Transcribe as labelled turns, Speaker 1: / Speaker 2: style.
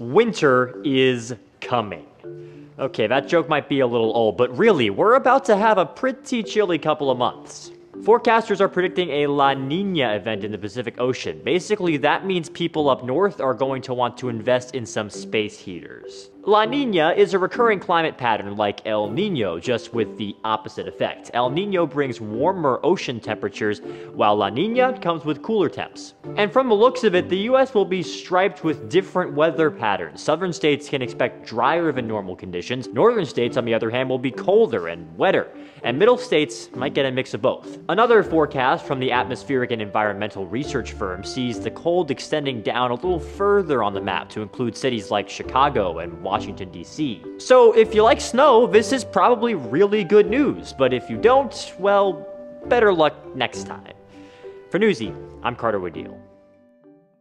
Speaker 1: Winter is coming. Okay, that joke might be a little old, but really, we're about to have a pretty chilly couple of months. Forecasters are predicting a La Nina event in the Pacific Ocean. Basically, that means people up north are going to want to invest in some space heaters. La Nina is a recurring climate pattern like El Nino, just with the opposite effect. El Nino brings warmer ocean temperatures, while La Nina comes with cooler temps. And from the looks of it, the US will be striped with different weather patterns. Southern states can expect drier than normal conditions. Northern states, on the other hand, will be colder and wetter. And middle states might get a mix of both. Another forecast from the atmospheric and environmental research firm sees the cold extending down a little further on the map to include cities like Chicago and Washington, D.C. So if you like snow, this is probably really good news, but if you don't, well, better luck next time. For Newsy, I'm Carter Wooddeal.